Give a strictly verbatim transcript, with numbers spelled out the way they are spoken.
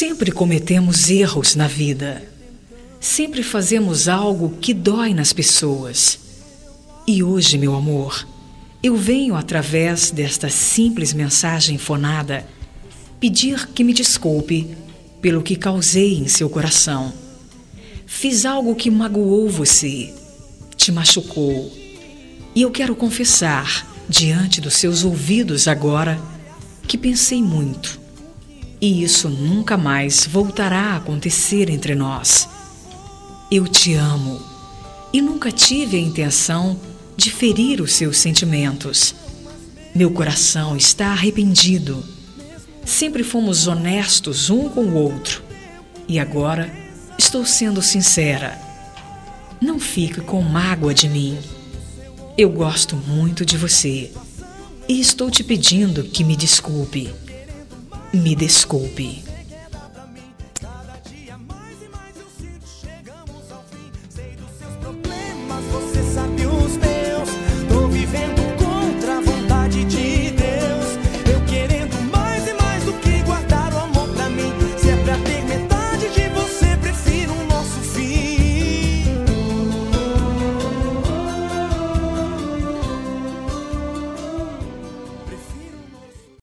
Sempre cometemos erros na vida. Sempre fazemos algo que dói nas pessoas. E hoje, meu amor, eu venho através desta simples mensagem fonada pedir que me desculpe pelo que causei em seu coração. Fiz algo que magoou você, te machucou. E eu quero confessar, diante dos seus ouvidos agora, que pensei muito. E isso nunca mais voltará a acontecer entre nós. Eu te amo e nunca tive a intenção de ferir os seus sentimentos. Meu coração está arrependido. Sempre fomos honestos um com o outro. E agora estou sendo sincera. Não fique com mágoa de mim. Eu gosto muito de você e estou te pedindo que me desculpe. Me desculpe.